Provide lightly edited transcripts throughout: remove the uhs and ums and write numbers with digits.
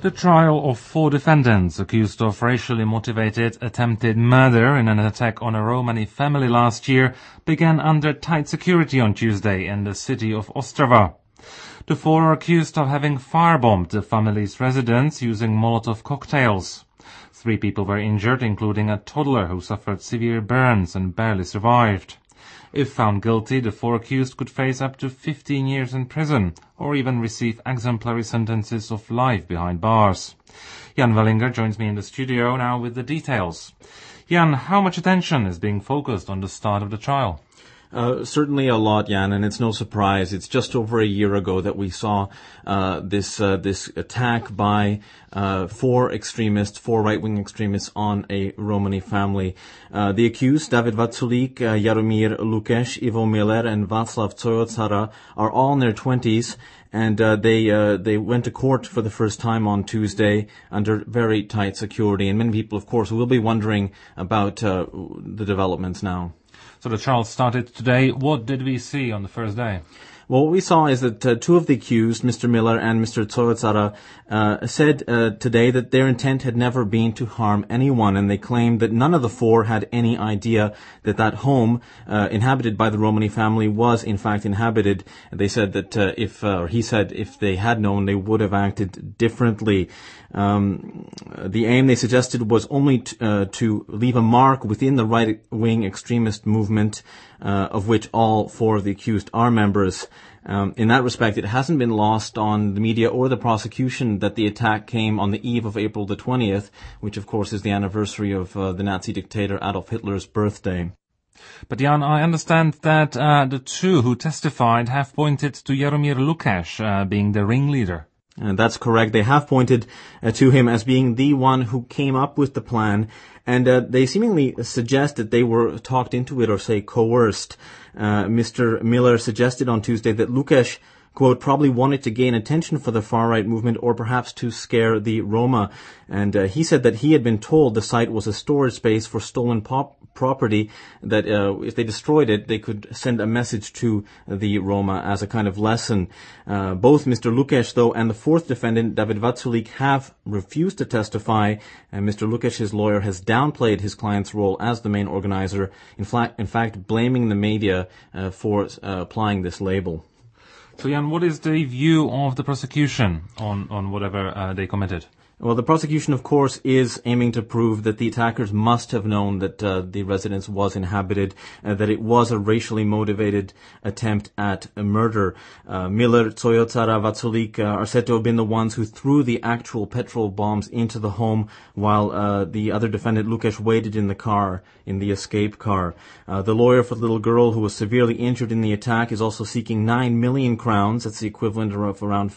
The trial of 4 defendants accused of racially motivated attempted murder in an attack on a Romani family last year began under tight security on Tuesday in the city of Ostrava. The 4 are accused of having firebombed the family's residence using Molotov cocktails. 3 people were injured, including a toddler who suffered severe burns and barely survived. If found guilty, the 4 accused could face up to 15 years in prison, or even receive exemplary sentences of life behind bars. Jan Wellinger joins me in the studio now with the details. Jan, how much attention is being focused on the start of the trial? Certainly a lot, Jan, and it's no surprise. It's just over a year ago that we saw this attack by 4 right-wing extremists on a Romani family. The accused, David Vatsulik, Jaromír Lukeš, Ivo Miller, and Václav Cojocara, are all in their 20s, and they went to court for the first time on Tuesday under very tight security. And many people, of course, will be wondering about the developments now. So the trial started today. What did we see on the first day? Well, what we saw is that 2 of the accused, Mr. Miller and Mr. Cojocara, said today that their intent had never been to harm anyone, and they claimed that none of the 4 had any idea that that home inhabited by the Romani family was in fact inhabited. They said that if they had known, they would have acted differently. The aim, they suggested, was only to leave a mark within the right-wing extremist movement, of which all 4 of the accused are members. In that respect, it hasn't been lost on the media or the prosecution that the attack came on the eve of April the 20th, which of course is the anniversary of the Nazi dictator Adolf Hitler's birthday. But Jan, I understand that the 2 who testified have pointed to Jaromír Lukeš being the ringleader. That's correct. They have pointed to him as being the one who came up with the plan, and they seemingly suggest that they were talked into it or, say, coerced. Mr. Miller suggested on Tuesday that Lukeš, quote, probably wanted to gain attention for the far-right movement or perhaps to scare the Roma. And he said that he had been told the site was a storage space for stolen property, that if they destroyed it, they could send a message to the Roma as a kind of lesson. Both Mr. Lukeš, though, and the 4th defendant, David Vatsulik, have refused to testify, and Mr. Lukeš's lawyer has downplayed his client's role as the main organizer, in fact blaming the media for applying this label. So, Jan, what is the view of the prosecution on whatever they committed? Well, the prosecution, of course, is aiming to prove that the attackers must have known that the residence was inhabited, that it was a racially motivated attempt at a murder. Miller, Cojocara, Vatsulik are said to have been the ones who threw the actual petrol bombs into the home, while the other defendant, Lukeš, waited in the car, in the escape car. The lawyer for the little girl who was severely injured in the attack is also seeking 9 million crowns. That's the equivalent of around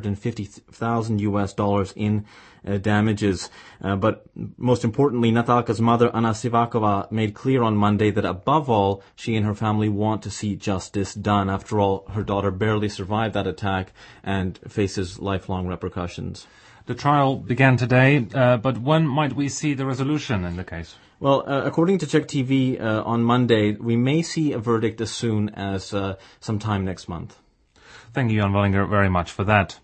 $550,000 in damages. But most importantly, Natalka's mother, Anna Sivakova, made clear on Monday that above all, she and her family want to see justice done. After all, her daughter barely survived that attack and faces lifelong repercussions. The trial began today, but when might we see the resolution in the case? Well, according to Czech TV, on Monday, we may see a verdict as soon as sometime next month. Thank you, Jan Wellinger, very much for that.